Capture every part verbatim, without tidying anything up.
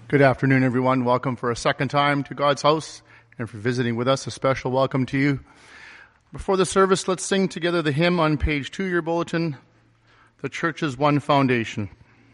Good afternoon, everyone. Welcome for a second time to God's house, and for visiting with us, a special welcome to you. Before the service, let's sing together the hymn on page two of your bulletin, The Church's One Foundation.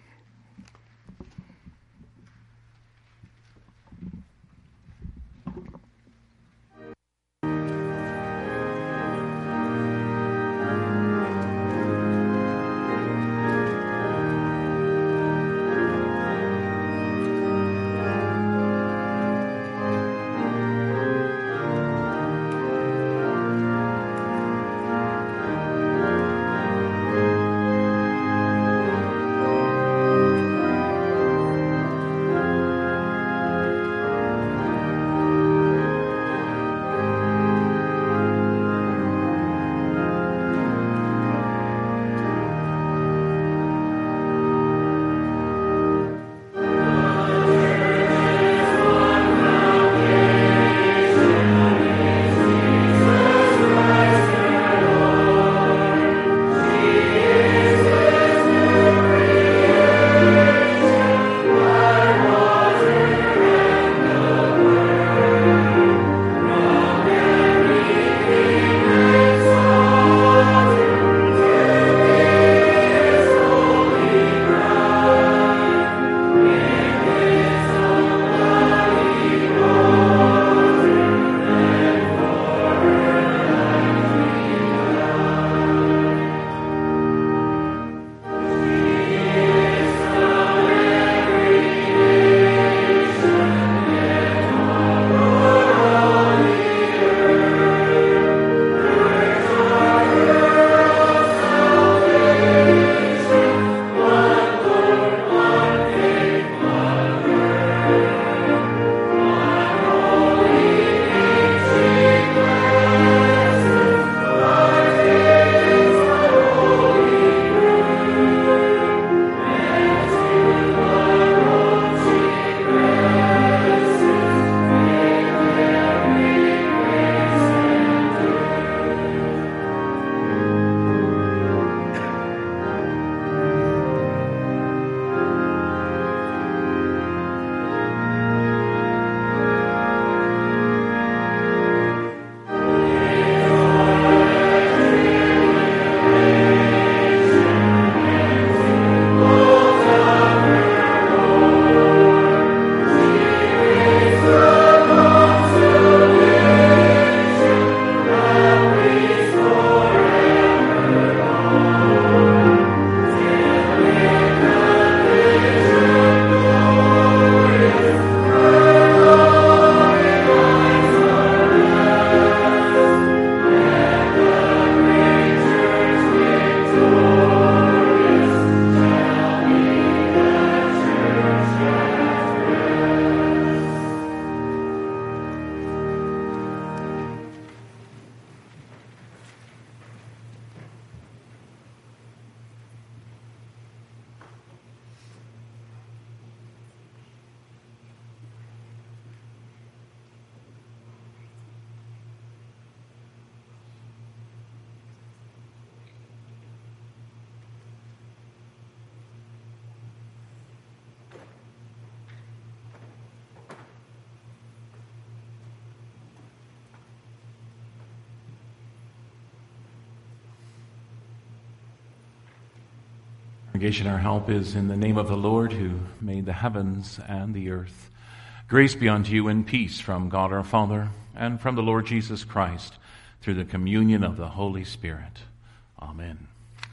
Congregation, our help is in the name of the Lord who made the heavens and the earth. Grace be unto you and peace from God our Father and from the Lord Jesus Christ through the communion of the Holy Spirit. Amen.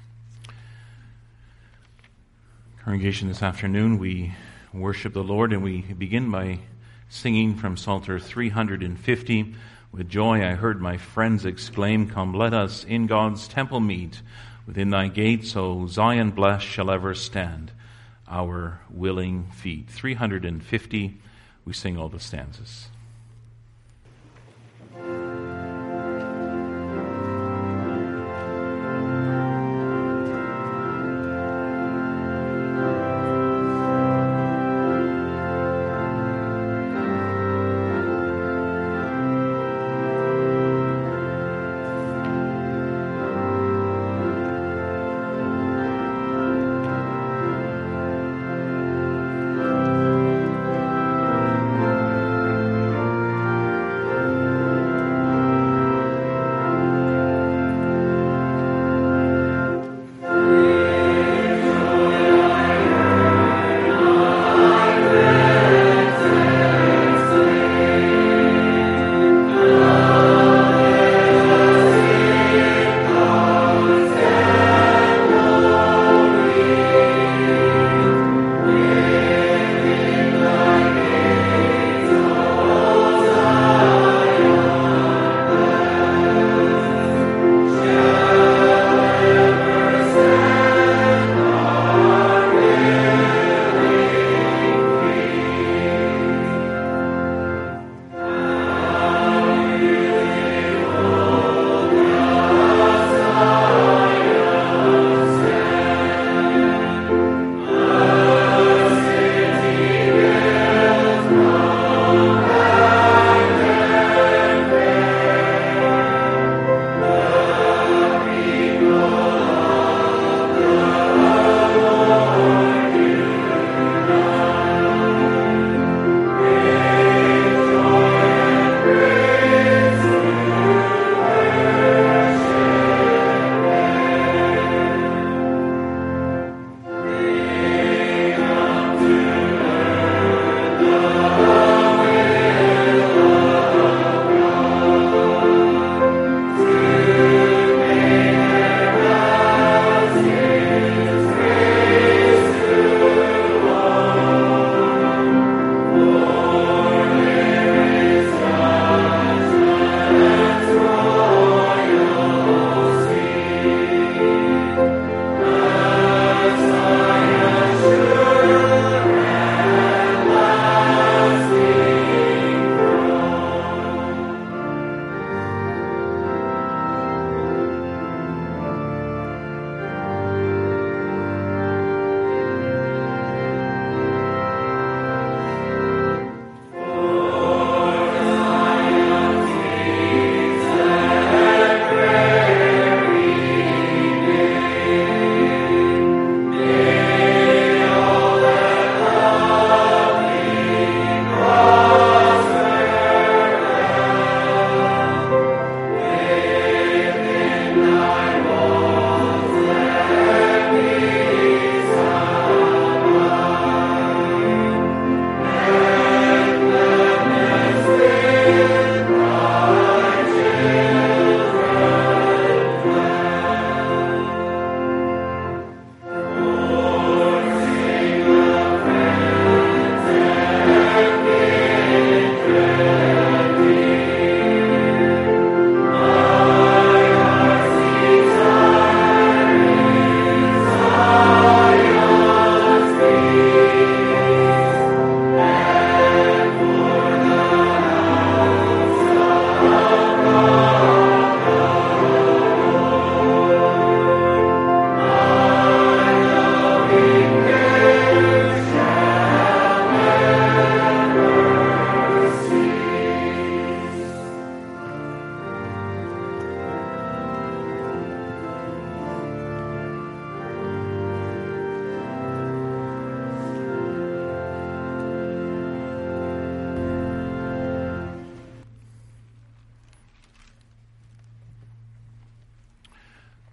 Congregation, this afternoon we worship the Lord and we begin by singing from Psalter three hundred fifty. With joy I heard my friends exclaim, come let us in God's temple meet. Within thy gates, O Zion blessed, shall ever stand our willing feet. three hundred fifty, we sing all the stanzas. Thank you.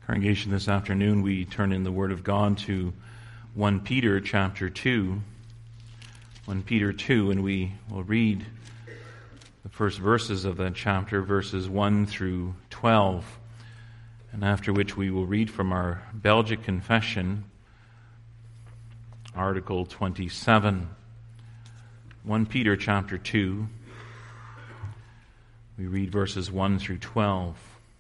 Congregation, this afternoon we turn in the Word of God to First Peter chapter two. First Peter two, and we will read the first verses of that chapter, verses one through twelve, and after which we will read from our Belgic Confession, Article twenty-seven. First Peter chapter two, we read verses one through twelve.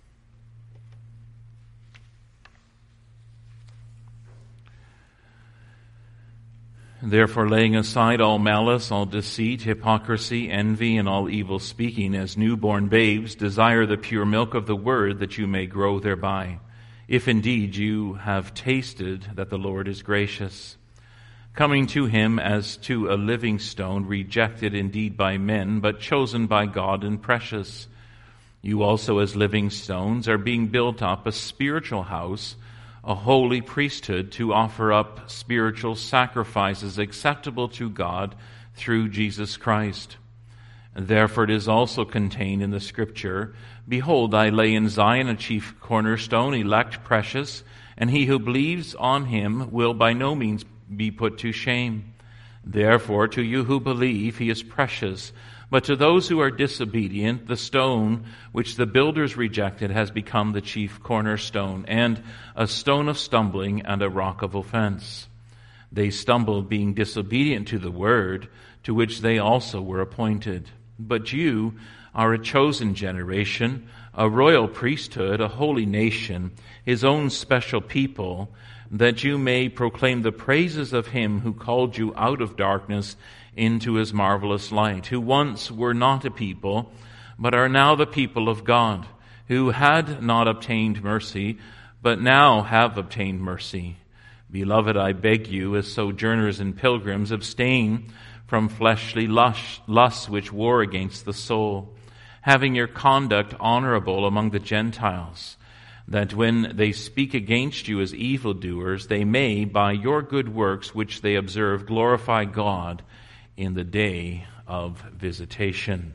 Therefore, laying aside all malice, all deceit, hypocrisy, envy, and all evil speaking, as newborn babes, desire the pure milk of the word, that you may grow thereby, if indeed you have tasted that the Lord is gracious. Coming to him as to a living stone, rejected indeed by men, but chosen by God and precious. You also, as living stones, are being built up a spiritual house, a holy priesthood, to offer up spiritual sacrifices acceptable to God through Jesus Christ. And therefore it is also contained in the Scripture, Behold, I lay in Zion a chief cornerstone, elect, precious, and he who believes on him will by no means be put to shame. Therefore to you who believe, he is precious. But to those who are disobedient, the stone which the builders rejected has become the chief cornerstone, and a stone of stumbling and a rock of offense. They stumbled, being disobedient to the word, to which they also were appointed. But you are a chosen generation, a royal priesthood, a holy nation, his own special people, that you may proclaim the praises of him who called you out of darkness into his marvelous light, who once were not a people, but are now the people of God, who had not obtained mercy, but now have obtained mercy. Beloved, I beg you, as sojourners and pilgrims, abstain from fleshly lusts which war against the soul, having your conduct honorable among the Gentiles, that when they speak against you as evildoers, they may, by your good works which they observe, glorify God in the day of visitation.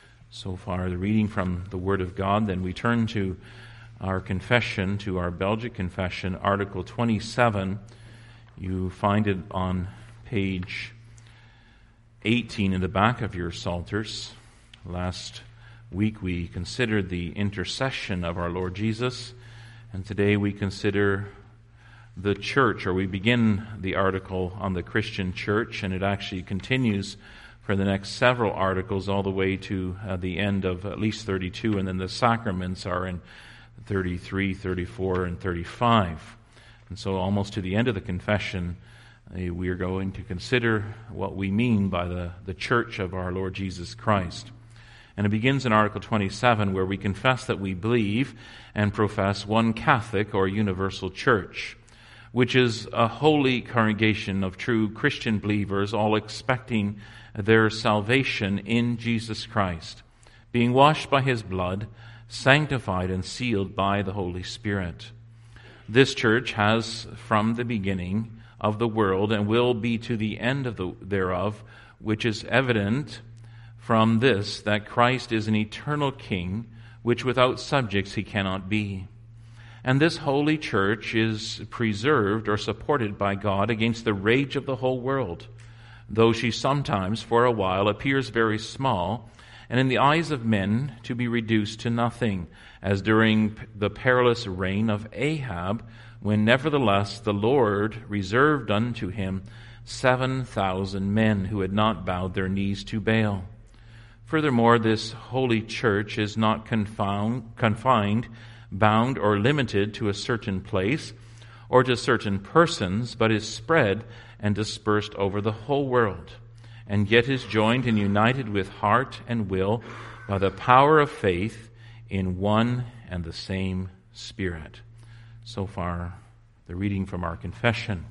So far, the reading from the Word of God. Then we turn to our confession, to our Belgic Confession, Article twenty-seven. You find it on page eighteen in the back of your Psalters. Last week we considered the intercession of our Lord Jesus, and today we consider the church, or we begin the article on the Christian church, and it actually continues for the next several articles all the way to uh, the end of at least thirty-two, and then the sacraments are in thirty-three, thirty-four, and thirty-five. And so almost to the end of the confession, uh, we are going to consider what we mean by the, the church of our Lord Jesus Christ. And it begins in Article twenty-seven, where we confess that we believe and profess one Catholic or universal church, which is a holy congregation of true Christian believers, all expecting their salvation in Jesus Christ, being washed by his blood, sanctified and sealed by the Holy Spirit. This church has, from the beginning of the world, and will be to the end of the, thereof, which is evident from this, that Christ is an eternal King, which without subjects he cannot be. And this holy church is preserved or supported by God against the rage of the whole world, though she sometimes, for a while, appears very small, and in the eyes of men to be reduced to nothing, as during the perilous reign of Ahab, when nevertheless the Lord reserved unto him seven thousand men who had not bowed their knees to Baal. Furthermore, this holy church is not confound, confined, bound, or limited to a certain place or to certain persons, but is spread and dispersed over the whole world, and yet is joined and united with heart and will by the power of faith in one and the same Spirit. So far, the reading from our confession.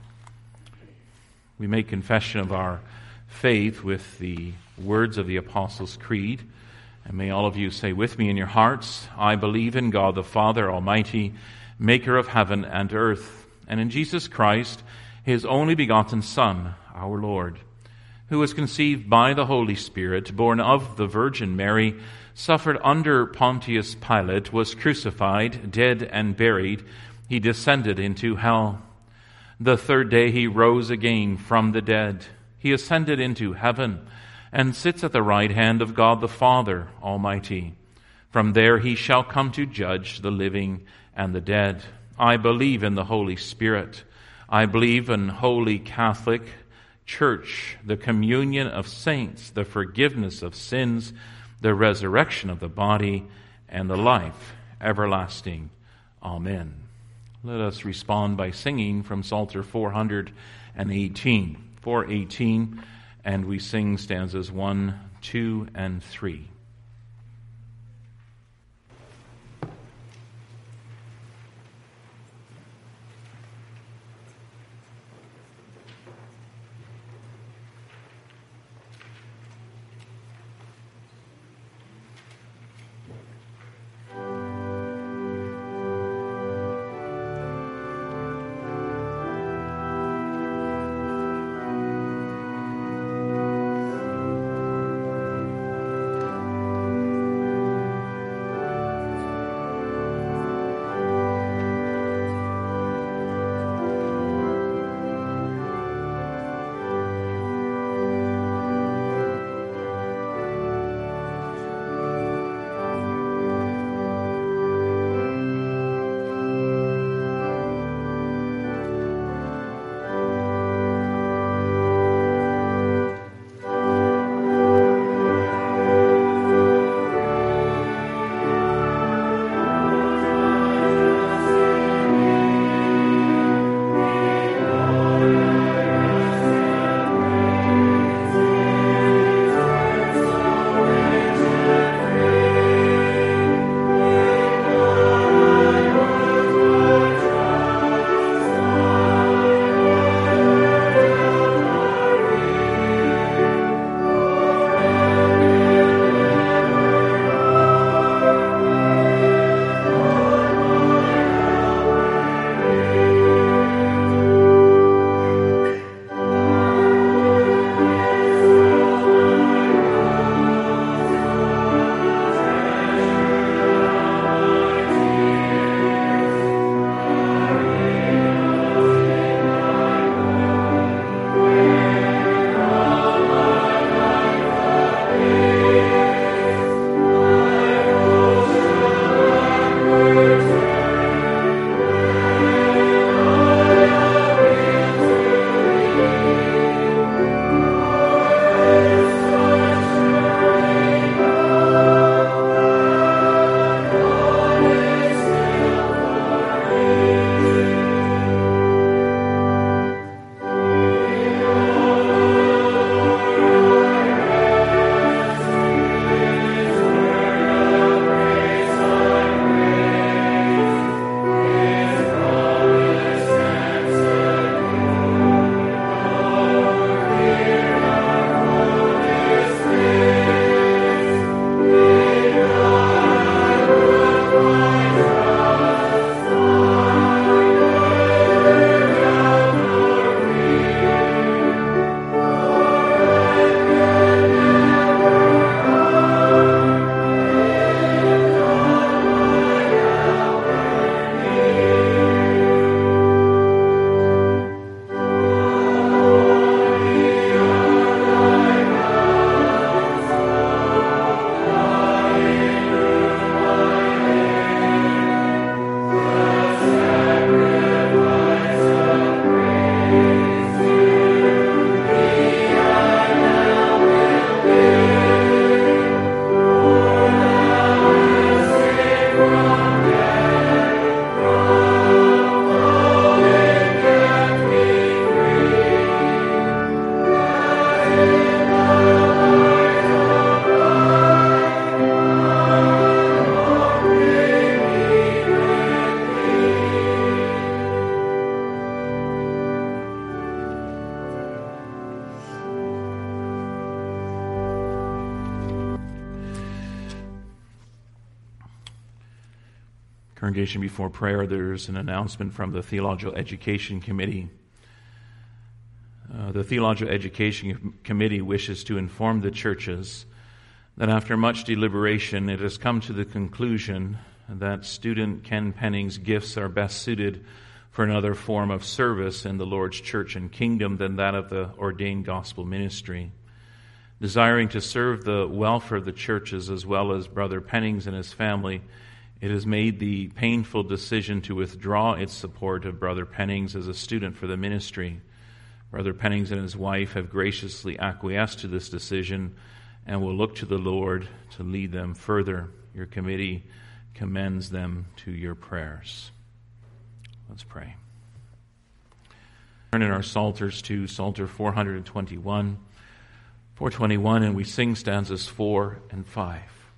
We make confession of our faith with the words of the Apostles' Creed. And may all of you say with me in your hearts, I believe in God the Father Almighty, maker of heaven and earth, and in Jesus Christ, his only begotten Son, our Lord, who was conceived by the Holy Spirit, born of the Virgin Mary, suffered under Pontius Pilate, was crucified, dead, and buried. he descended into hell. The third day he rose again from the dead. He ascended into heaven and sits at the right hand of God the Father Almighty. From there he shall come to judge the living and the dead. I believe in the Holy Spirit. I believe in Holy Catholic Church, the communion of saints, the forgiveness of sins, the resurrection of the body, and the life everlasting. Amen. Let us respond by singing from Psalter four hundred eighteen. four eighteen, and we sing stanzas one, two, and three. Congregation, before prayer, there's an announcement from the Theological Education Committee. Uh, the Theological Education Committee wishes to inform the churches that after much deliberation, it has come to the conclusion that student Ken Penning's gifts are best suited for another form of service in the Lord's church and kingdom than that of the ordained gospel ministry. Desiring to serve the welfare of the churches as well as Brother Penning's and his family, it has made the painful decision to withdraw its support of Brother Penning's as a student for the ministry. Brother Penning's and his wife have graciously acquiesced to this decision and will look to the Lord to lead them further. Your committee commends them to your prayers. Let's pray. Turn in our psalters to Psalter four twenty-one, four twenty-one, and we sing stanzas four and five.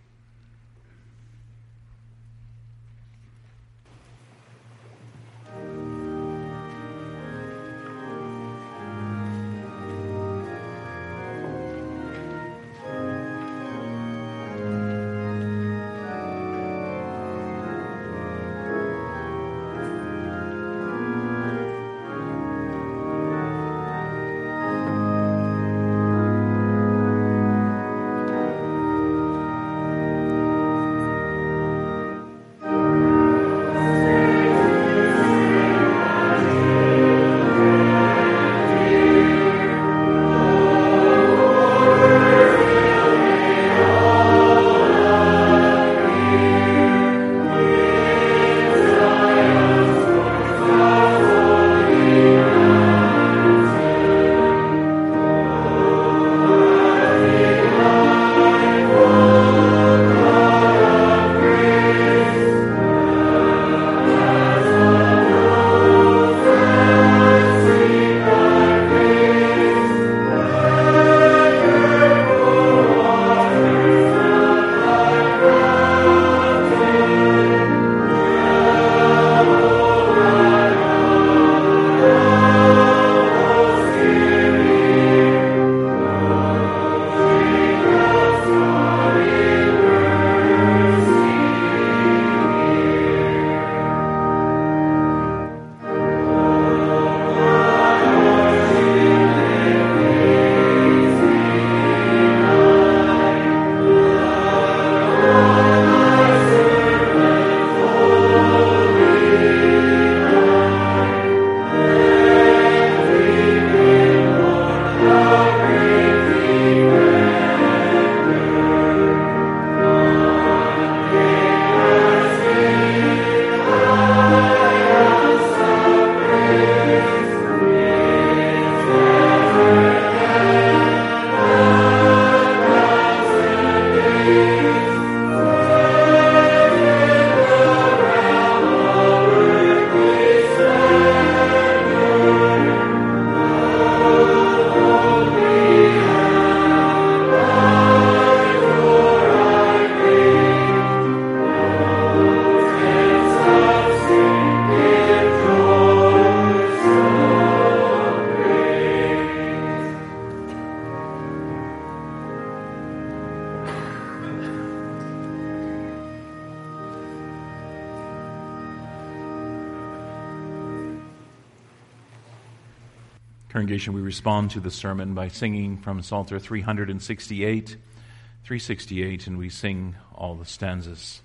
Congregation, we respond to the sermon by singing from Psalter three sixty-eight, three sixty-eight, and we sing all the stanzas.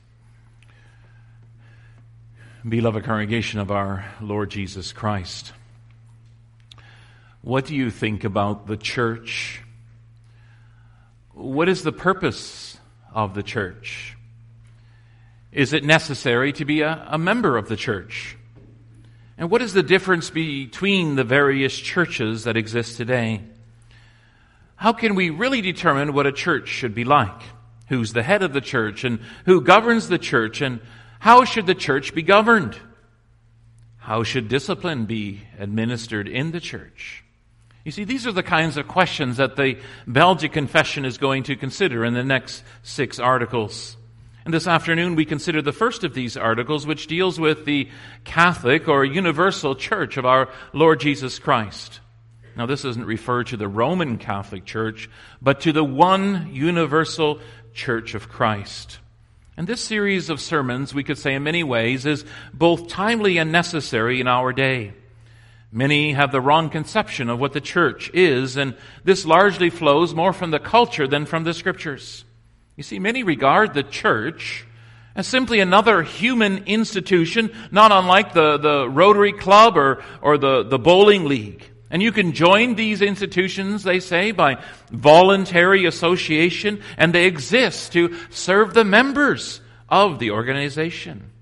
Beloved congregation of our Lord Jesus Christ, what do you think about the church? What is the purpose of the church? Is it necessary to be a, a member of the church? And what is the difference between the various churches that exist today? How can we really determine what a church should be like? Who's the head of the church and who governs the church, and how should the church be governed? How should discipline be administered in the church? You see, these are the kinds of questions that the Belgic Confession is going to consider in the next six articles. And this afternoon we consider the first of these articles, which deals with the Catholic or universal church of our Lord Jesus Christ. Now, this doesn't refer to the Roman Catholic Church, but to the one universal church of Christ. And this series of sermons, we could say in many ways, is both timely and necessary in our day. Many have the wrong conception of what the church is, and this largely flows more from the culture than from the Scriptures. You see, many regard the church as simply another human institution, not unlike the, the Rotary Club or, or the, the Bowling League. And you can join these institutions, they say, by voluntary association, and they exist to serve the members of the organization.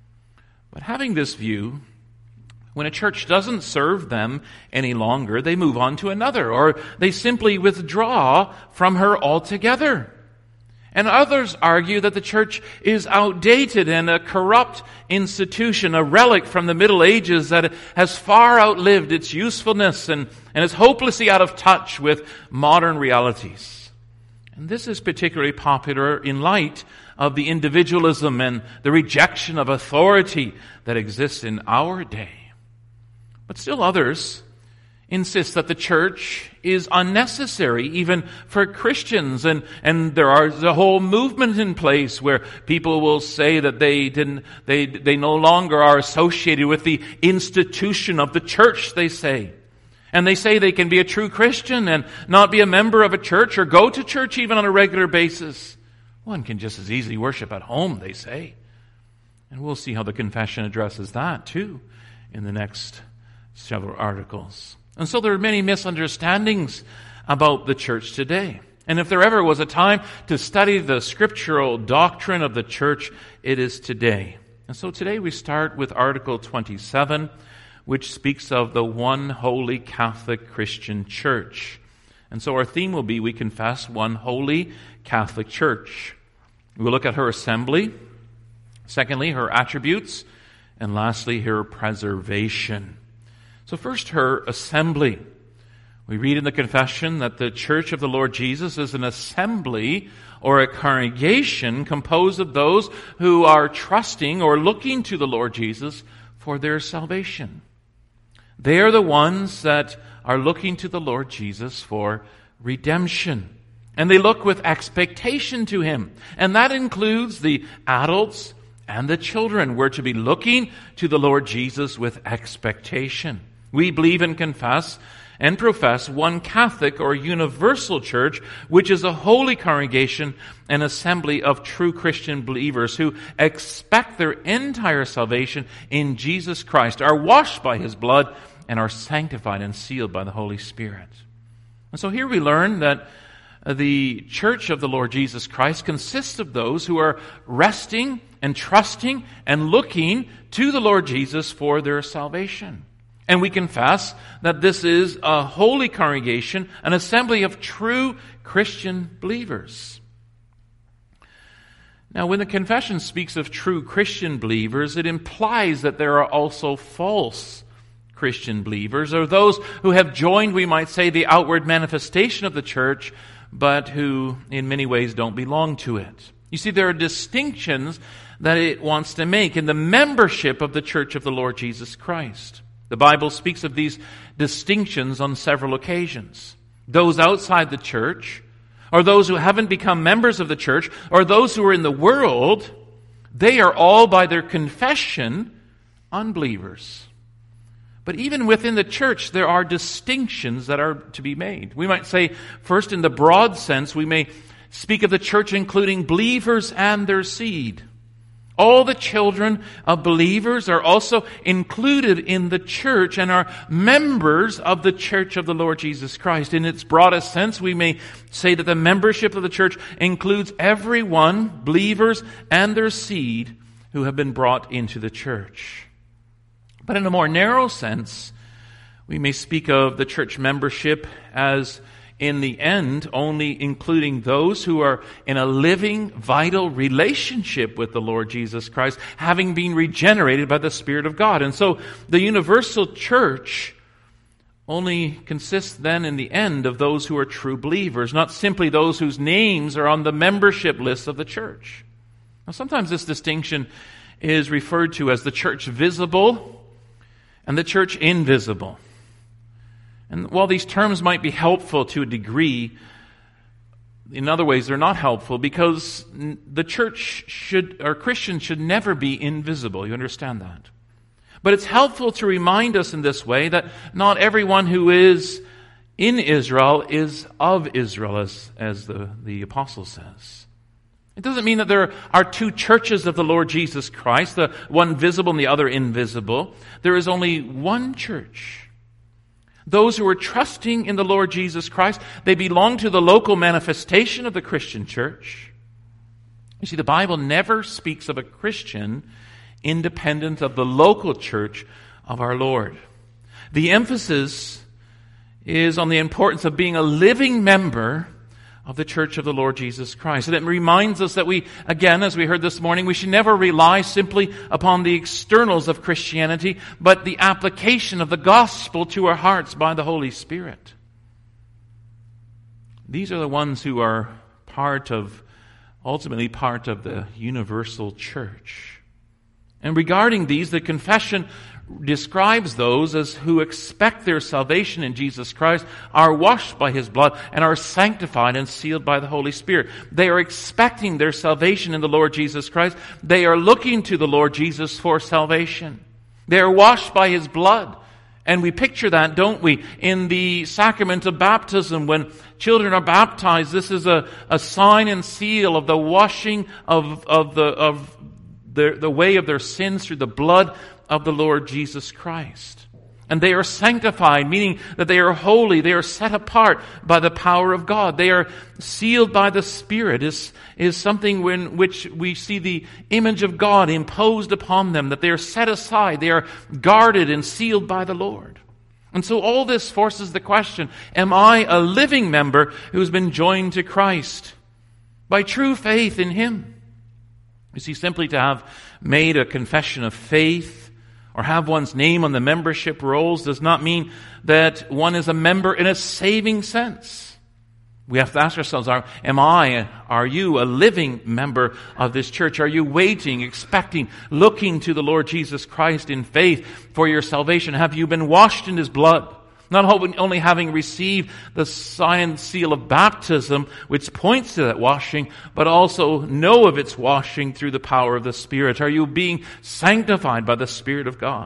But having this view, when a church doesn't serve them any longer, they move on to another, or they simply withdraw from her altogether. And others argue that the church is outdated and a corrupt institution, a relic from the Middle Ages that has far outlived its usefulness and, and is hopelessly out of touch with modern realities. And this is particularly popular in light of the individualism and the rejection of authority that exists in our day. But still others insist that the church is unnecessary even for Christians, and, and there are a whole movement in place where people will say that they didn't they they no longer are associated with the institution of the church, they say. And they say they can be a true Christian and not be a member of a church or go to church even on a regular basis. One can just as easily worship at home, they say. And we'll see how the confession addresses that too in the next several articles. And so there are many misunderstandings about the church today. And if there ever was a time to study the scriptural doctrine of the church, it is today. And so today we start with Article twenty-seven, which speaks of the one holy Catholic Christian church. And so our theme will be, we confess one holy Catholic church. We'll look at her assembly, secondly, her attributes, and lastly, her preservation. So first, her assembly. We read in the confession that the Church of the Lord Jesus is an assembly or a congregation composed of those who are trusting or looking to the Lord Jesus for their salvation. They are the ones that are looking to the Lord Jesus for redemption. And they look with expectation to Him. And that includes the adults and the children. We're to be looking to the Lord Jesus with expectation. We believe and confess and profess one Catholic or universal church, which is a holy congregation, an assembly of true Christian believers who expect their entire salvation in Jesus Christ, are washed by His blood, and are sanctified and sealed by the Holy Spirit. And so here we learn that the church of the Lord Jesus Christ consists of those who are resting and trusting and looking to the Lord Jesus for their salvation. And we confess that this is a holy congregation, an assembly of true Christian believers. Now, when the confession speaks of true Christian believers, it implies that there are also false Christian believers, or those who have joined, we might say, the outward manifestation of the church, but who in many ways don't belong to it. You see, there are distinctions that it wants to make in the membership of the Church of the Lord Jesus Christ. The Bible speaks of these distinctions on several occasions. Those outside the church, or those who haven't become members of the church, or those who are in the world, they are all by their confession unbelievers. But even within the church, there are distinctions that are to be made. We might say, first in the broad sense, we may speak of the church including believers and their seed. All the children of believers are also included in the church and are members of the church of the Lord Jesus Christ. In its broadest sense, we may say that the membership of the church includes everyone, believers and their seed, who have been brought into the church. But in a more narrow sense, we may speak of the church membership as, in the end, only including those who are in a living, vital relationship with the Lord Jesus Christ, having been regenerated by the Spirit of God. And so the universal church only consists then in the end of those who are true believers, not simply those whose names are on the membership list of the church. Now, sometimes this distinction is referred to as the church visible and the church invisible. And while these terms might be helpful to a degree, in other ways they're not helpful, because the church should, or Christians should never be invisible. You understand that? But it's helpful to remind us in this way that not everyone who is in Israel is of Israel, as, as the, the apostle says. It doesn't mean that there are two churches of the Lord Jesus Christ, the one visible and the other invisible. There is only one church. Those who are trusting in the Lord Jesus Christ, they belong to the local manifestation of the Christian church. You see, the Bible never speaks of a Christian independent of the local church of our Lord. The emphasis is on the importance of being a living member of the church of the Lord Jesus Christ. And it reminds us that we, again, as we heard this morning, we should never rely simply upon the externals of Christianity, but the application of the gospel to our hearts by the Holy Spirit. These are the ones who are part of, ultimately part of the universal church. And regarding these, the confession describes those as who expect their salvation in Jesus Christ, are washed by His blood, and are sanctified and sealed by the Holy Spirit. They are expecting their salvation in the Lord Jesus Christ. They are looking to the Lord Jesus for salvation. They are washed by His blood. And we picture that, don't we, in the sacrament of baptism. When children are baptized, this is a, a sign and seal of the washing of, of the of the, the way of their sins through the blood of the Lord Jesus Christ. And they are sanctified, meaning that they are holy, they are set apart by the power of God. They are sealed by the Spirit, is, is something in which we see the image of God imposed upon them, that they are set aside, they are guarded and sealed by the Lord. And so all this forces the question, am I a living member who's been joined to Christ by true faith in Him? You see, simply to have made a confession of faith or have one's name on the membership rolls does not mean that one is a member in a saving sense. We have to ask ourselves, are, am I, are you a living member of this church? Are you waiting, expecting, looking to the Lord Jesus Christ in faith for your salvation? Have you been washed in His blood? Not only having received the sign and seal of baptism, which points to that washing, but also know of its washing through the power of the Spirit. Are you being sanctified by the Spirit of God?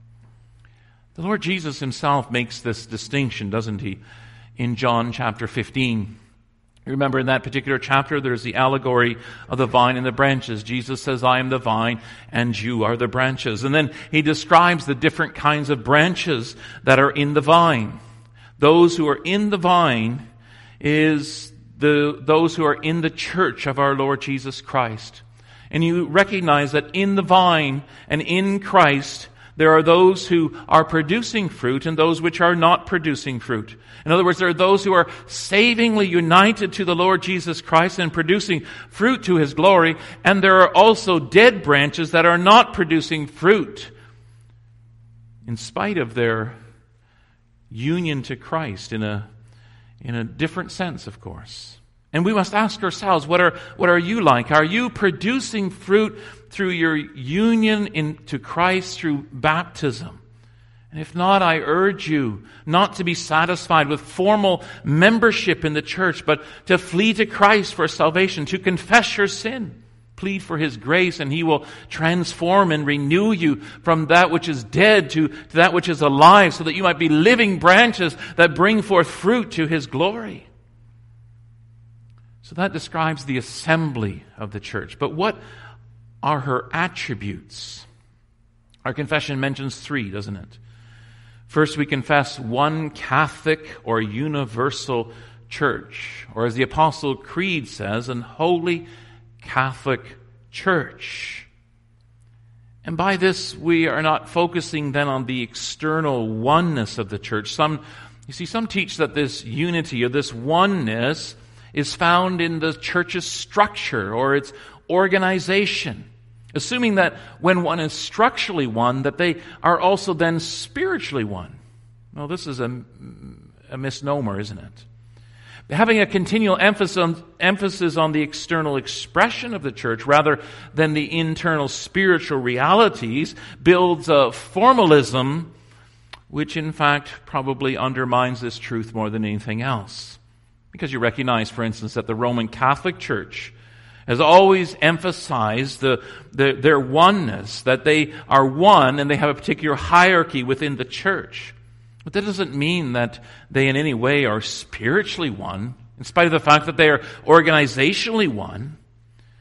The Lord Jesus Himself makes this distinction, doesn't He, in John chapter fifteen. Remember, in that particular chapter, there's the allegory of the vine and the branches. Jesus says, I am the vine, and you are the branches. And then He describes the different kinds of branches that are in the vine. Those who are in the vine is the those who are in the church of our Lord Jesus Christ. And you recognize that in the vine and in Christ, there are those who are producing fruit and those which are not producing fruit. In other words, there are those who are savingly united to the Lord Jesus Christ and producing fruit to His glory, and there are also dead branches that are not producing fruit in spite of their union to Christ in a in a different sense, of course. And we must ask ourselves, what are what are you like? Are you producing fruit through your union in, to Christ through baptism? And if not, I urge you not to be satisfied with formal membership in the church, but to flee to Christ for salvation, to confess your sin, plead for His grace, and He will transform and renew you from that which is dead to, to that which is alive, so that you might be living branches that bring forth fruit to His glory. So that describes the assembly of the church. But what are her attributes? Our confession mentions three, doesn't it? First, we confess one Catholic or universal church, or as the Apostle Creed says, an holy Catholic church. And by this, we are not focusing then on the external oneness of the church. Some, you see, some teach that this unity or this oneness is found in the church's structure or its organization, assuming that when one is structurally one, that they are also then spiritually one. Well, this is a, a misnomer, isn't it? Having a continual emphasis on, emphasis on the external expression of the church rather than the internal spiritual realities builds a formalism which in fact probably undermines this truth more than anything else. Because you recognize, for instance, that the Roman Catholic Church has always emphasized the, the, their oneness, that they are one and they have a particular hierarchy within the church. But that doesn't mean that they in any way are spiritually one, in spite of the fact that they are organizationally one.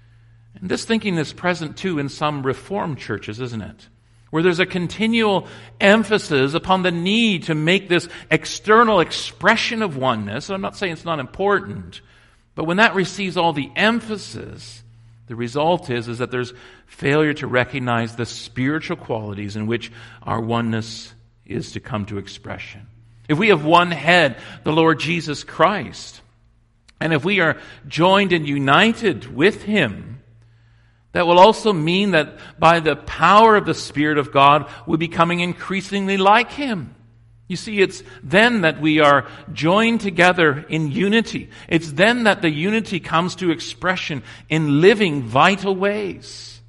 And this thinking is present too in some Reformed churches, isn't it? Where there's a continual emphasis upon the need to make this external expression of oneness. I'm not saying it's not important, but when that receives all the emphasis, the result is, is that there's failure to recognize the spiritual qualities in which our oneness is to come to expression. If we have one head, the Lord Jesus Christ, and if we are joined and united with Him, that will also mean that by the power of the Spirit of God, we're becoming increasingly like Him. You see, it's then that we are joined together in unity. It's then that the unity comes to expression in living vital ways.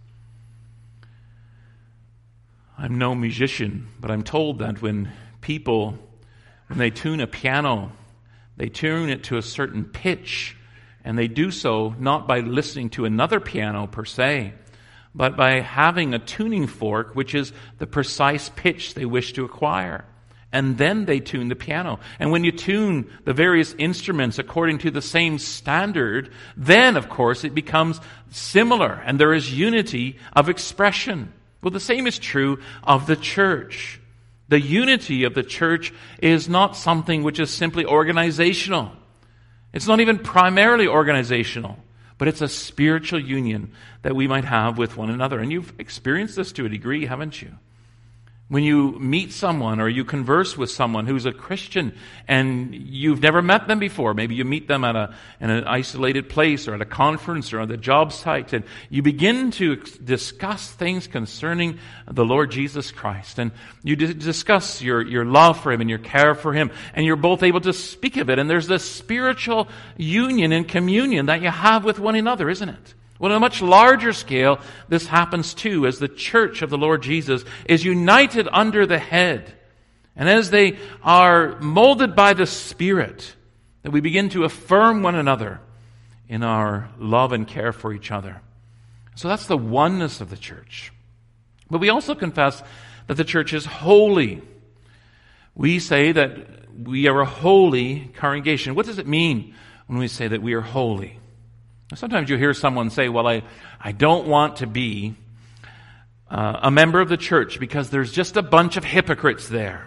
I'm no musician, but I'm told that when people, when they tune a piano, they tune it to a certain pitch, and they do so not by listening to another piano per se, but by having a tuning fork, which is the precise pitch they wish to acquire. And then they tune the piano. And when you tune the various instruments according to the same standard, then, of course, it becomes similar, and there is unity of expression. Well, the same is true of the church. The unity of the church is not something which is simply organizational. It's not even primarily organizational, but it's a spiritual union that we might have with one another. And you've experienced this to a degree, haven't you? When you meet someone or you converse with someone who's a Christian and you've never met them before, maybe you meet them at a in an isolated place or at a conference or on the job site, and you begin to discuss things concerning the Lord Jesus Christ, and you d- discuss your, your love for Him and your care for Him, and you're both able to speak of it, and there's this spiritual union and communion that you have with one another, isn't it? Well, on a much larger scale, this happens too as the church of the Lord Jesus is united under the head. And as they are molded by the Spirit, that we begin to affirm one another in our love and care for each other. So that's the oneness of the church. But we also confess that the church is holy. We say that we are a holy congregation. What does it mean when we say that we are holy? Sometimes you hear someone say, well, I, I don't want to be uh, a member of the church because there's just a bunch of hypocrites there.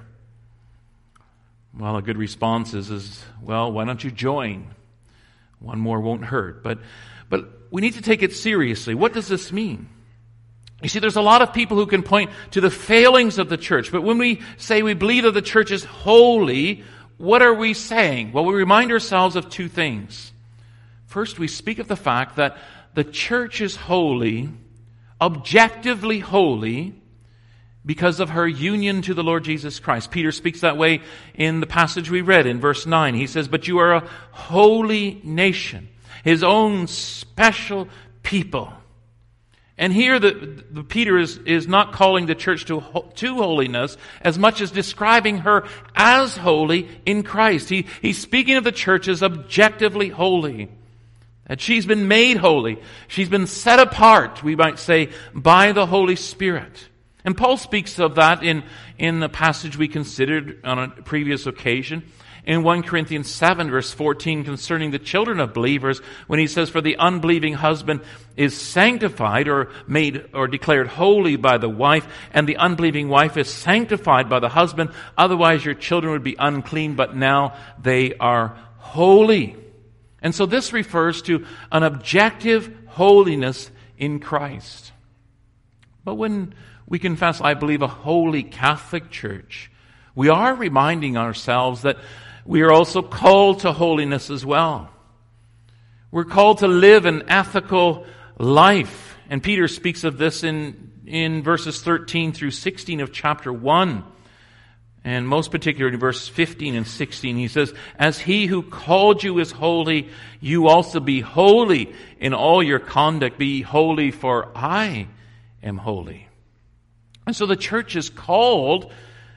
Well, a good response is, is well, why don't you join? One more won't hurt. But, but we need to take it seriously. What does this mean? You see, there's a lot of people who can point to the failings of the church. But when we say we believe that the church is holy, what are we saying? Well, we remind ourselves of two things. First, we speak of the fact that the church is holy, objectively holy, because of her union to the Lord Jesus Christ. Peter speaks that way in the passage we read in verse nine. He says, but you are a holy nation, His own special people. And here the, the Peter is, is not calling the church to, to holiness as much as describing her as holy in Christ. He, he's speaking of the church as objectively holy. That she's been made holy. She's been set apart, we might say, by the Holy Spirit. And Paul speaks of that in, in the passage we considered on a previous occasion. In First Corinthians seven, verse fourteen, concerning the children of believers, when he says, for the unbelieving husband is sanctified or made or declared holy by the wife, and the unbelieving wife is sanctified by the husband. Otherwise your children would be unclean, but now they are holy. And so this refers to an objective holiness in Christ. But when we confess, I believe, a holy Catholic Church, we are reminding ourselves that we are also called to holiness as well. We're called to live an ethical life. And Peter speaks of this in, in verses thirteen through sixteen of chapter one. And most particularly in verse fifteen and sixteen, he says, as He who called you is holy, you also be holy in all your conduct. Be holy, for I am holy. And so the church is called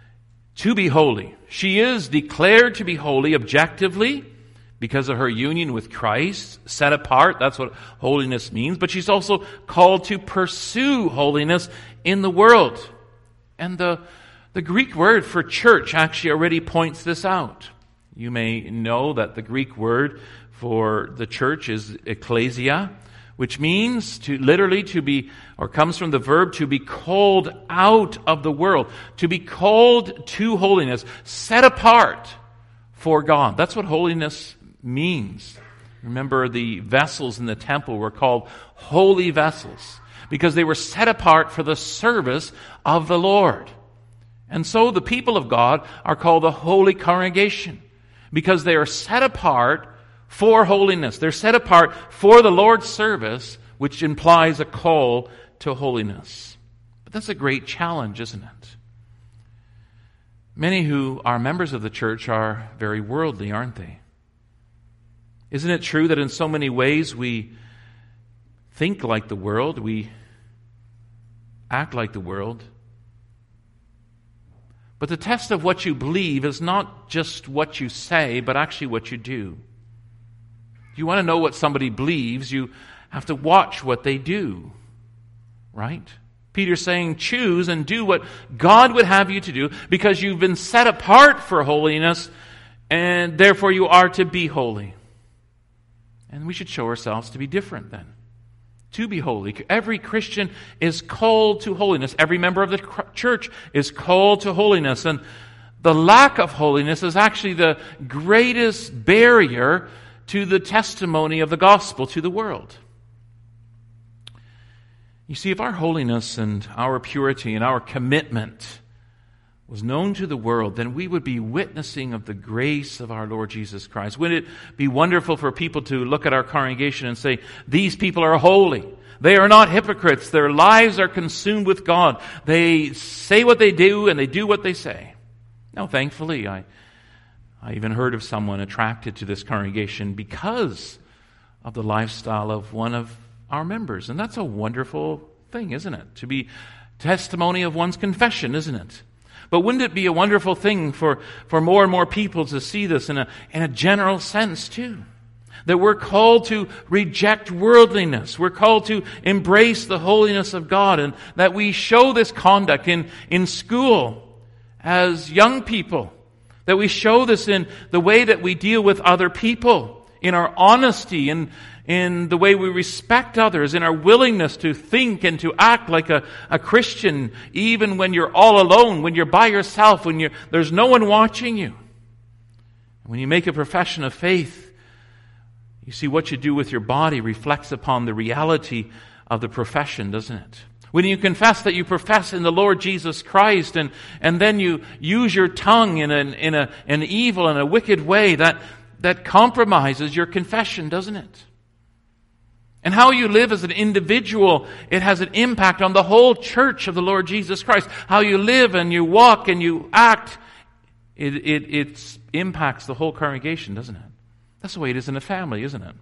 to be holy. She is declared to be holy objectively because of her union with Christ, set apart. That's what holiness means. But she's also called to pursue holiness in the world. And the The Greek word for church actually already points this out. You may know that the Greek word for the church is ecclesia, which means to literally to be, or comes from the verb to be called out of the world, to be called to holiness, set apart for God. That's what holiness means. Remember, the vessels in the temple were called holy vessels because they were set apart for the service of the Lord. And so the people of God are called the holy congregation because they are set apart for holiness. They're set apart for the Lord's service, which implies a call to holiness. But that's a great challenge, isn't it? Many who are members of the church are very worldly, aren't they? Isn't it true that in so many ways we think like the world, we act like the world? But the test of what you believe is not just what you say, but actually what you do. If you want to know what somebody believes, you have to watch what they do, right? Peter's saying, choose and do what God would have you to do because you've been set apart for holiness, and therefore you are to be holy. And we should show ourselves to be different then. To be holy. Every Christian is called to holiness. Every member of the church is called to holiness. And the lack of holiness is actually the greatest barrier to the testimony of the gospel to the world. You see, if our holiness and our purity and our commitment was known to the world, then we would be witnessing of the grace of our Lord Jesus Christ. Wouldn't it be wonderful for people to look at our congregation and say, these people are holy. They are not hypocrites. Their lives are consumed with God. They say what they do and they do what they say. Now, thankfully, I, I even heard of someone attracted to this congregation because of the lifestyle of one of our members. And that's a wonderful thing, isn't it? To be testimony of one's confession, isn't it? But wouldn't it be a wonderful thing for, for more and more people to see this in a, in a general sense too? That we're called to reject worldliness. We're called to embrace the holiness of God, and that we show this conduct in, in school as young people. That we show this in the way that we deal with other people, in our honesty, and in the way we respect others, in our willingness to think and to act like a, a Christian, even when you're all alone, when you're by yourself, when you're, there's no one watching you. When you make a profession of faith, you see what you do with your body reflects upon the reality of the profession, doesn't it? When you confess that you profess in the Lord Jesus Christ, and, and then you use your tongue in an, in a, an evil and a wicked way, that, that compromises your confession, doesn't it? And how you live as an individual, it has an impact on the whole church of the Lord Jesus Christ. How you live and you walk and you act, it, it, it impacts the whole congregation, doesn't it? That's the way it is in a family, isn't it?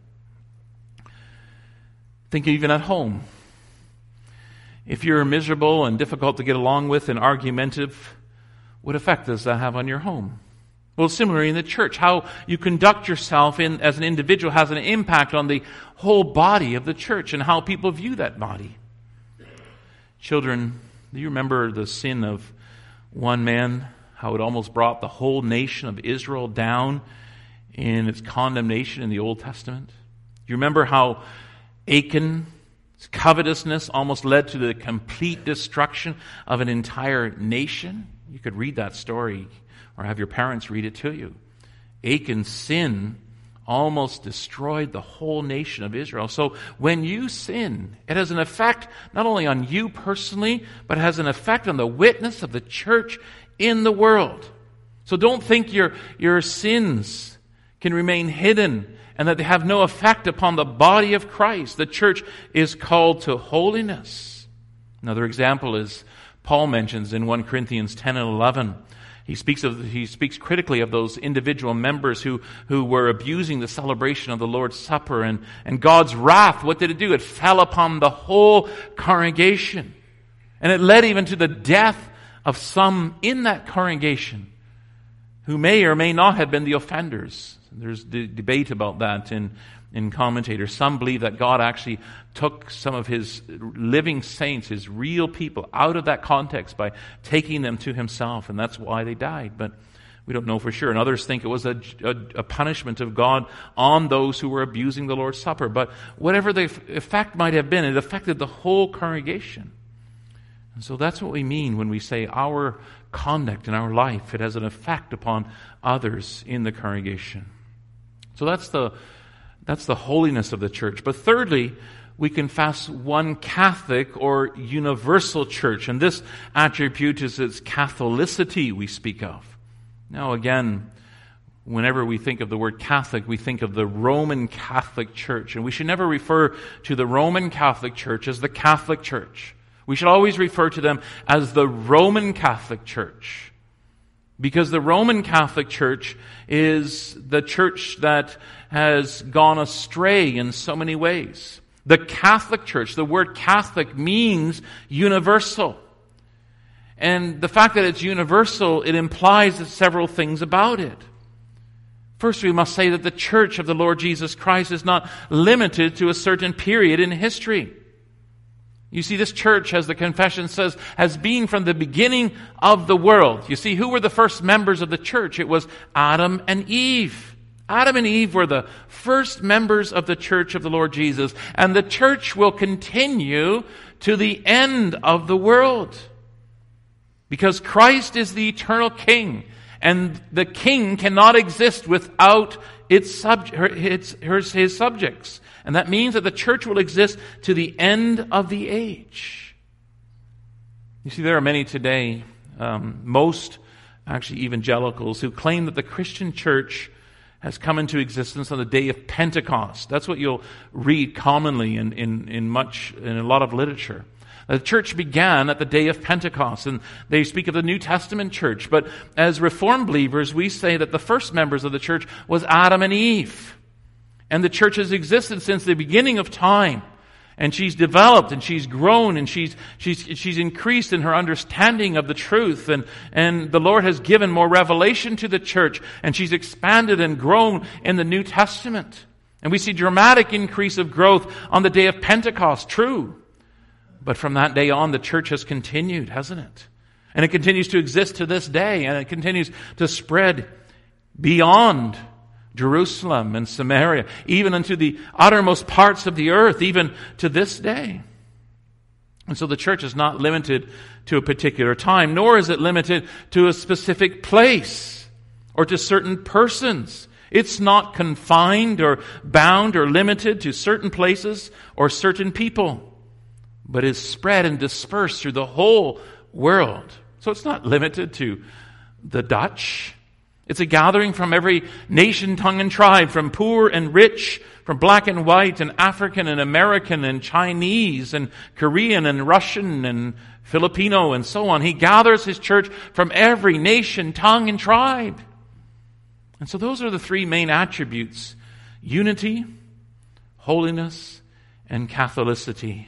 Think even at home. If you're miserable and difficult to get along with and argumentative, what effect does that have on your home? Well, similarly in the church, how you conduct yourself in, as an individual has an impact on the whole body of the church and how people view that body. Children, do you remember the sin of one man, how it almost brought the whole nation of Israel down in its condemnation in the Old Testament? Do you remember how Achan's covetousness almost led to the complete destruction of an entire nation? You could read that story or have your parents read it to you. Achan's sin almost destroyed the whole nation of Israel. So when you sin, it has an effect not only on you personally, but it has an effect on the witness of the church in the world. So don't think your, your sins can remain hidden and that they have no effect upon the body of Christ. The church is called to holiness. Another example is Paul mentions in First Corinthians ten and eleven. He speaks of he speaks critically of those individual members who, who were abusing the celebration of the Lord's Supper, and, and God's wrath. What did it do? It fell upon the whole congregation. And it led even to the death of some in that congregation who may or may not have been the offenders. There's the debate about that in, in commentators. Some believe that God actually took some of his living saints, his real people, out of that context by taking them to himself, and that's why they died. But We don't know for sure. And others think it was a, a, a punishment of God on those who were abusing the Lord's Supper. But whatever the effect might have been, it affected the whole congregation. And so that's what we mean when we say our conduct in our life, it has an effect upon others in the congregation. So that's the that's the holiness of the church. But thirdly, we confess one Catholic or universal church. And this attribute is its Catholicity we speak of. Now again, whenever we think of the word Catholic, we think of the Roman Catholic Church. And we should never refer to the Roman Catholic Church as the Catholic Church. We should always refer to them as the Roman Catholic Church. Because the Roman Catholic Church is the church that has gone astray in so many ways. The Catholic Church, the word Catholic means universal. And the fact that it's universal, it implies several things about it. First, we must say that the church of the Lord Jesus Christ is not limited to a certain period in history. You see, this church, as the confession says, has been from the beginning of the world. You see, who were the first members of the church? It was Adam and Eve. Adam and Eve were the first members of the church of the Lord Jesus. And the church will continue to the end of the world. Because Christ is the eternal King. And the King cannot exist without its sub- its, his, his subjects. And that means that the church will exist to the end of the age. You see, there are many today, um, most actually evangelicals, who claim that the Christian church has come into existence on the day of Pentecost. That's what you'll read commonly in, in, in much, in a lot of literature. The church began at the day of Pentecost, and they speak of the New Testament church. But as Reformed believers, we say that the first members of the church was Adam and Eve. And the church has existed since the beginning of time. And she's developed and she's grown and she's she's she's increased in her understanding of the truth. And, and the Lord has given more revelation to the church. And she's expanded and grown in the New Testament. And we see dramatic increase of growth on the day of Pentecost. True. But from that day on, the church has continued, hasn't it? And it continues to exist to this day. And it continues to spread beyond Jerusalem and Samaria, even unto the uttermost parts of the earth, even to this day. And so the church is not limited to a particular time, nor is it limited to a specific place or to certain persons. It's not confined or bound or limited to certain places or certain people, but is spread and dispersed through the whole world. So it's not limited to the Dutch. It's a gathering from every nation, tongue, and tribe, from poor and rich, from black and white, and African and American, and Chinese, and Korean, and Russian, and Filipino, and so on. He gathers his church from every nation, tongue, and tribe. And so those are the three main attributes: unity, holiness, and Catholicity.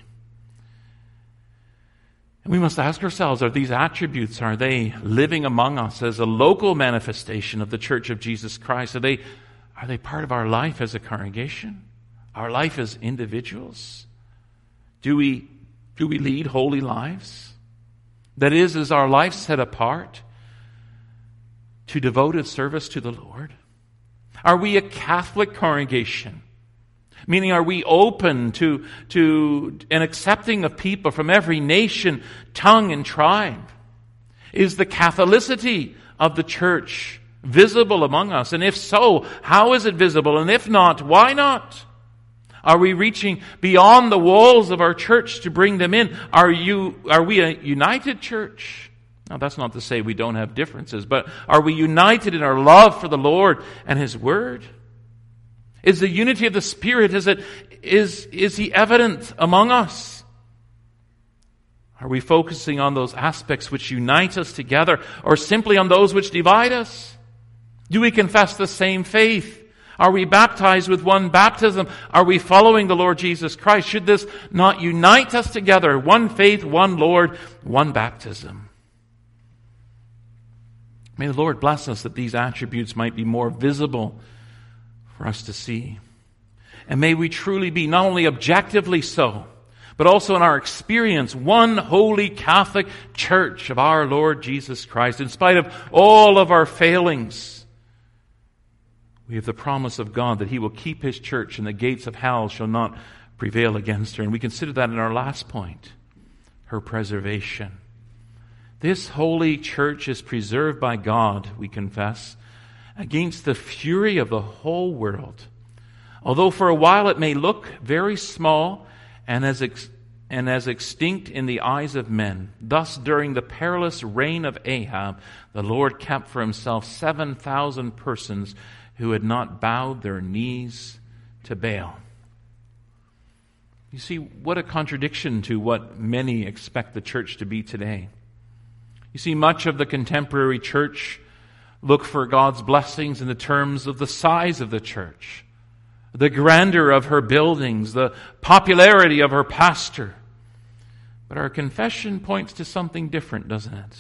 And we must ask ourselves, are these attributes, are they living among us as a local manifestation of the Church of Jesus Christ? Are they, are they part of our life as a congregation? Our life as individuals? Do we, do we lead holy lives? That is, is our life set apart to devoted service to the Lord? Are we a Catholic congregation? Meaning, are we open to, to and accepting of people from every nation, tongue, and tribe? Is the Catholicity of the church visible among us? And if so, how is it visible? And if not, why not? Are we reaching beyond the walls of our church to bring them in? Are you, are we a united church? Now, that's not to say we don't have differences, but are we united in our love for the Lord and His Word? Is the unity of the Spirit, is it, is, is He evident among us? Are we focusing on those aspects which unite us together, or simply on those which divide us? Do we confess the same faith? Are we baptized with one baptism? Are we following the Lord Jesus Christ? Should this not unite us together? One faith, one Lord, one baptism. May the Lord bless us that these attributes might be more visible for us to see. And may we truly be not only objectively so, but also in our experience, one holy Catholic Church of our Lord Jesus Christ. In spite of all of our failings, we have the promise of God that He will keep His church and the gates of hell shall not prevail against her. And we consider that in our last point, her preservation. This holy church is preserved by God, we confess, against the fury of the whole world. Although for a while it may look very small and as ex- and as extinct in the eyes of men, thus during the perilous reign of Ahab, the Lord kept for Himself seven thousand persons who had not bowed their knees to Baal. You see, what a contradiction to what many expect the church to be today. You see, much of the contemporary church look for God's blessings in the terms of the size of the church, the grandeur of her buildings, the popularity of her pastor. But our confession points to something different, doesn't it?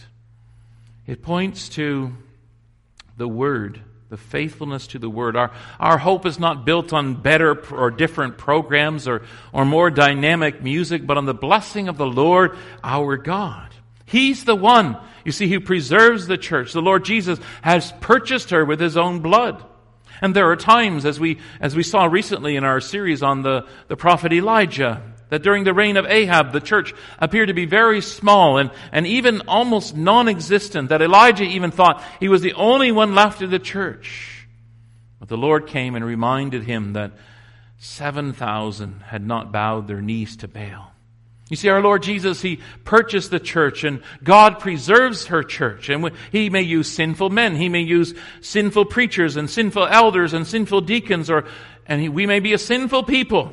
It points to the Word, the faithfulness to the Word. Our, our hope is not built on better or different programs or, or more dynamic music, but on the blessing of the Lord our God. He's the one, you see, who preserves the church. The Lord Jesus has purchased her with His own blood. And there are times, as we as we saw recently in our series on the, the prophet Elijah, that during the reign of Ahab, the church appeared to be very small and, and even almost non-existent, that Elijah even thought he was the only one left in the church. But the Lord came and reminded him that seven thousand had not bowed their knees to Baal. You see, our Lord Jesus, He purchased the church, and God preserves her church. And He may use sinful men, He may use sinful preachers and sinful elders and sinful deacons, or and he, we may be a sinful people.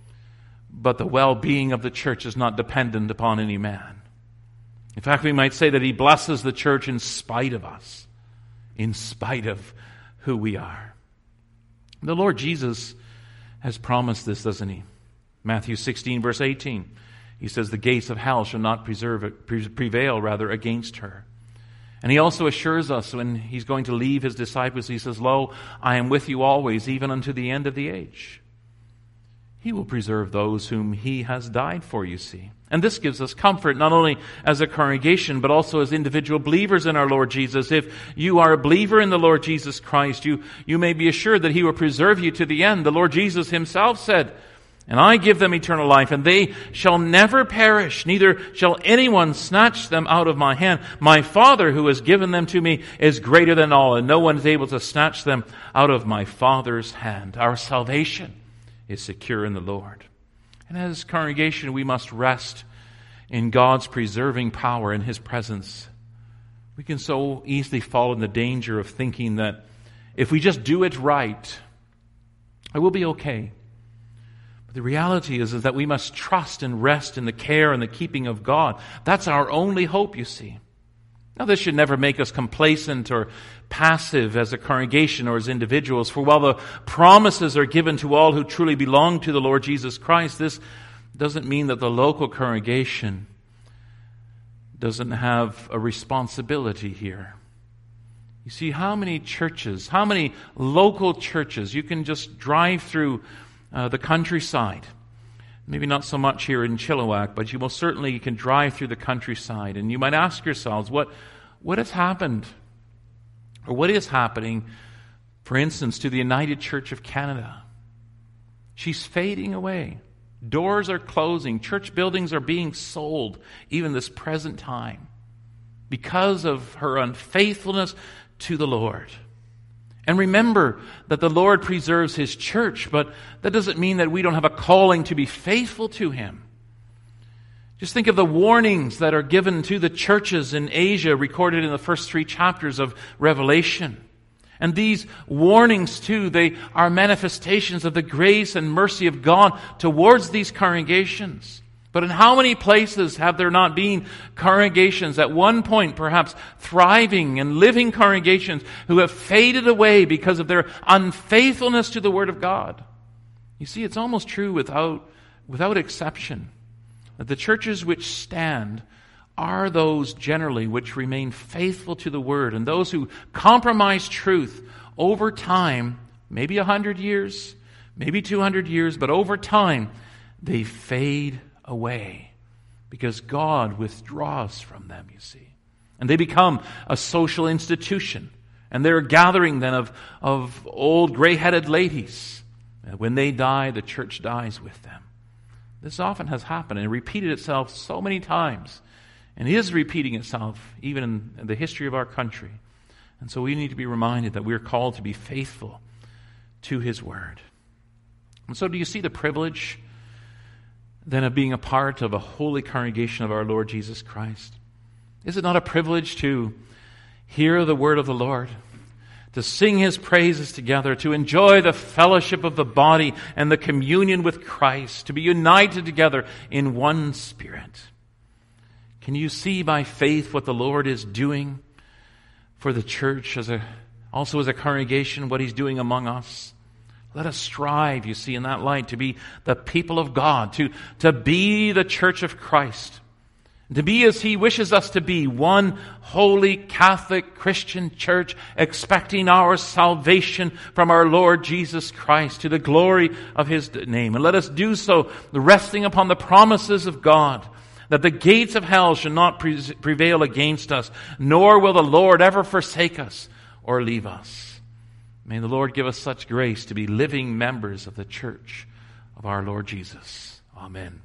But the well-being of the church is not dependent upon any man. In fact, we might say that He blesses the church in spite of us, in spite of who we are. The Lord Jesus has promised this, doesn't He? Matthew sixteen, verse eighteen. He says, the gates of hell shall not preserve, prevail rather against her. And He also assures us when He's going to leave His disciples, He says, lo, I am with you always, even unto the end of the age. He will preserve those whom He has died for, you see. And this gives us comfort, not only as a congregation, but also as individual believers in our Lord Jesus. If you are a believer in the Lord Jesus Christ, you, you may be assured that He will preserve you to the end. The Lord Jesus Himself said, and I give them eternal life, and they shall never perish, neither shall anyone snatch them out of my hand. My Father who has given them to me is greater than all, and no one is able to snatch them out of my Father's hand. Our salvation is secure in the Lord. And as a congregation, we must rest in God's preserving power in His presence. We can so easily fall in the danger of thinking that if we just do it right, it will be okay. The reality is, is that we must trust and rest in the care and the keeping of God. That's our only hope, you see. Now, this should never make us complacent or passive as a congregation or as individuals. For while the promises are given to all who truly belong to the Lord Jesus Christ, this doesn't mean that the local congregation doesn't have a responsibility here. You see, how many churches, how many local churches, you can just drive through Uh, the countryside. Maybe not so much here in Chilliwack, but you most certainly can drive through the countryside, and you might ask yourselves, what, what has happened? Or what is happening, for instance, to the United Church of Canada? She's fading away. Doors are closing. Church buildings are being sold, even this present time, because of her unfaithfulness to the Lord. And remember that the Lord preserves His church, but that doesn't mean that we don't have a calling to be faithful to Him. Just think of the warnings that are given to the churches in Asia, recorded in the first three chapters of Revelation. And these warnings, too, they are manifestations of the grace and mercy of God towards these congregations. But in how many places have there not been congregations at one point perhaps thriving and living congregations who have faded away because of their unfaithfulness to the Word of God? You see, it's almost true without, without exception that the churches which stand are those generally which remain faithful to the Word, and those who compromise truth over time, maybe a hundred years, maybe two hundred years, but over time, they fade away because God withdraws from them, you see. And they become a social institution. And they're a gathering then of, of old gray-headed ladies. And when they die, the church dies with them. This often has happened and repeated itself so many times. And is repeating itself even in the history of our country. And so we need to be reminded that we're called to be faithful to His Word. And so do you see the privilege then of being a part of a holy congregation of our Lord Jesus Christ? Is it not a privilege to hear the word of the Lord, to sing His praises together, to enjoy the fellowship of the body and the communion with Christ, to be united together in one Spirit? Can you see by faith what the Lord is doing for the church, as a, also as a congregation, what He's doing among us? Let us strive, you see, in that light, to be the people of God, to, to be the church of Christ, to be as He wishes us to be, one holy Catholic Christian church, expecting our salvation from our Lord Jesus Christ to the glory of His name. And let us do so resting upon the promises of God, that the gates of hell shall not pre- prevail against us, nor will the Lord ever forsake us or leave us. May the Lord give us such grace to be living members of the church of our Lord Jesus. Amen.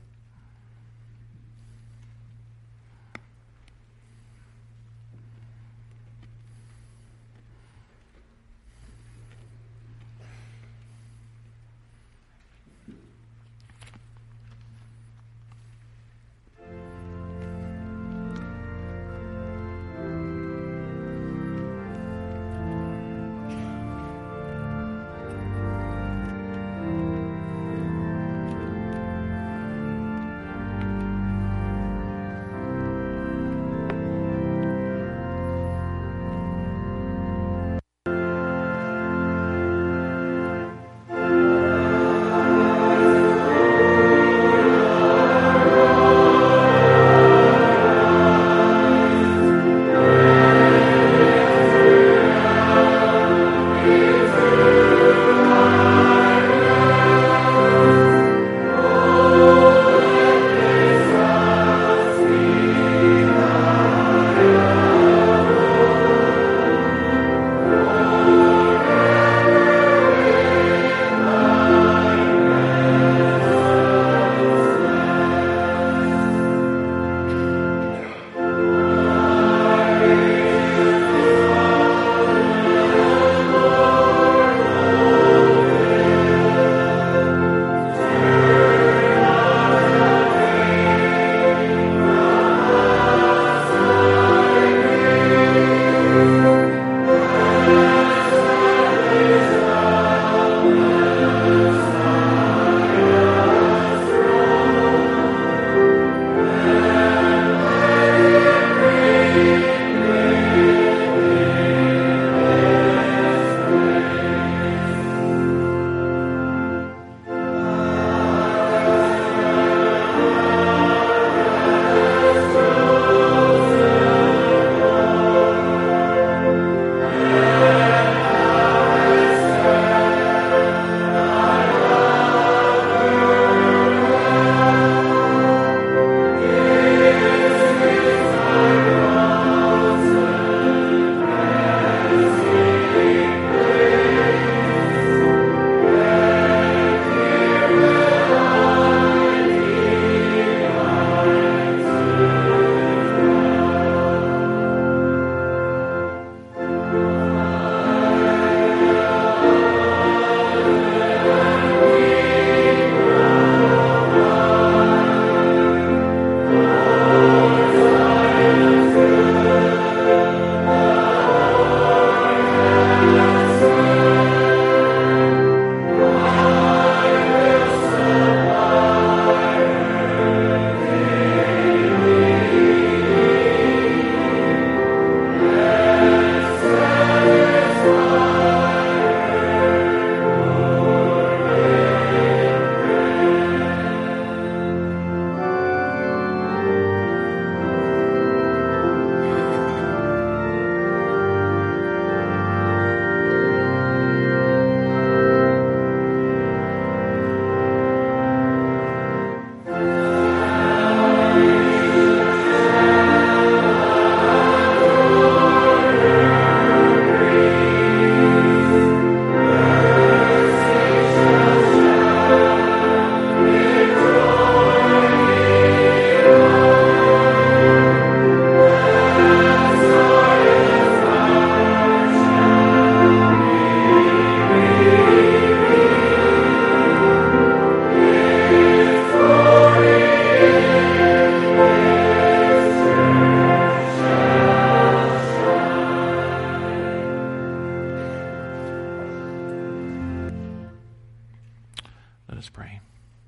Let us pray.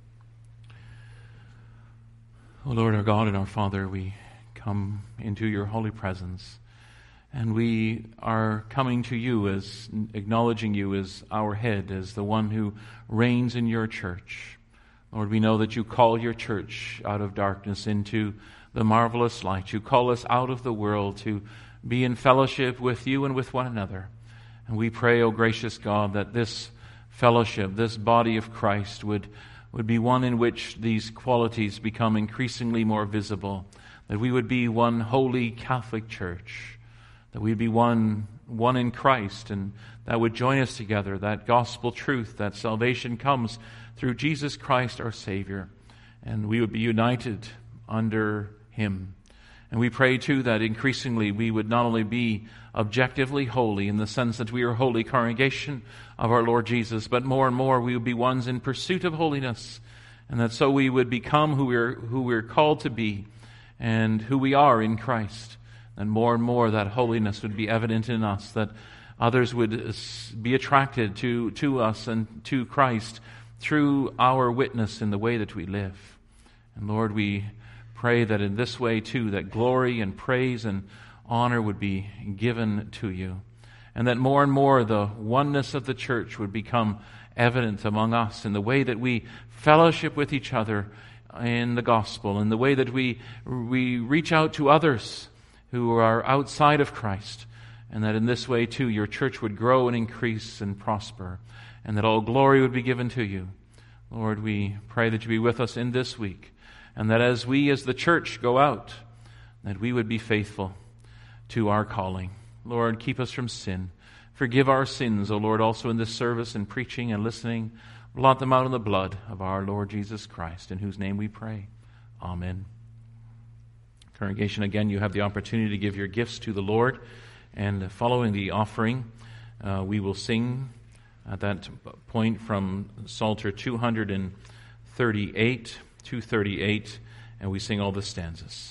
O Lord, our God and our Father, we come into your holy presence, and we are coming to you as acknowledging you as our head, as the one who reigns in your church. Lord, we know that you call your church out of darkness into the marvelous light. You call us out of the world to be in fellowship with you and with one another. And we pray, O gracious God, that this fellowship, this body of Christ would would be one in which these qualities become increasingly more visible, that we would be one holy Catholic church, that we'd be one one in Christ, and that would join us together, that gospel truth, that salvation comes through Jesus Christ our Savior, and we would be united under Him. And we pray too that increasingly we would not only be objectively holy in the sense that we are a holy congregation of our Lord Jesus, but more and more we would be ones in pursuit of holiness, and that so we would become who we're who we're called to be and who we are in Christ. And more and more that holiness would be evident in us, that others would be attracted to, to us and to Christ through our witness in the way that we live. And Lord, we pray that in this way too, that glory and praise and honor would be given to you, and that more and more the oneness of the church would become evident among us in the way that we fellowship with each other in the gospel, in the way that we we reach out to others who are outside of Christ, and that in this way too your church would grow and increase and prosper, and that all glory would be given to you. Lord, we pray that you be with us in this week, and that as we as the church go out, that we would be faithful to our calling. Lord, keep us from sin. Forgive our sins, O Lord, also in this service and preaching and listening. Blot them out in the blood of our Lord Jesus Christ, in whose name we pray. Amen. Congregation, again, you have the opportunity to give your gifts to the Lord. And following the offering, uh, we will sing at that point from Psalter two thirty-eight, two thirty-eight, and we sing all the stanzas.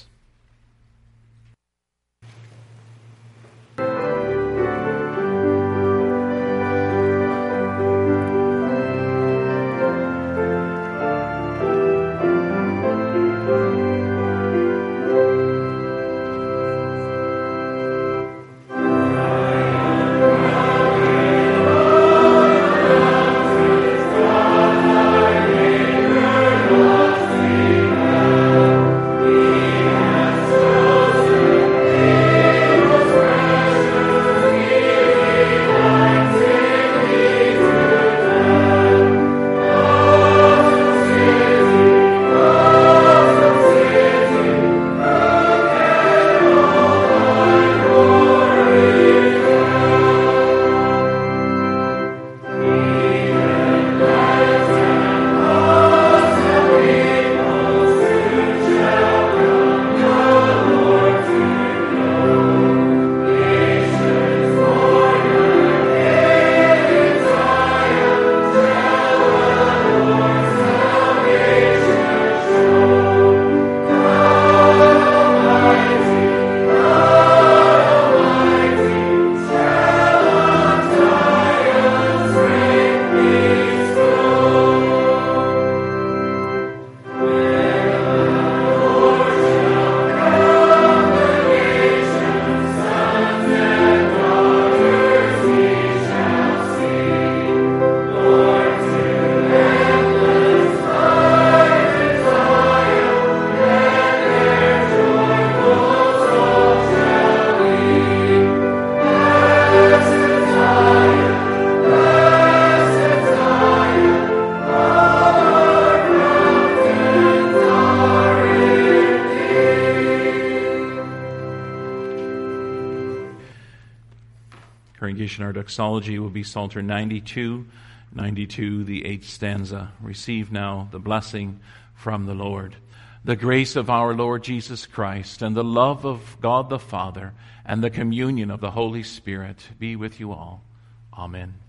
Our doxology will be Psalter ninety-two, ninety-two, the eighth stanza. Receive now the blessing from the Lord. The grace of our Lord Jesus Christ and the love of God the Father and the communion of the Holy Spirit be with you all. Amen.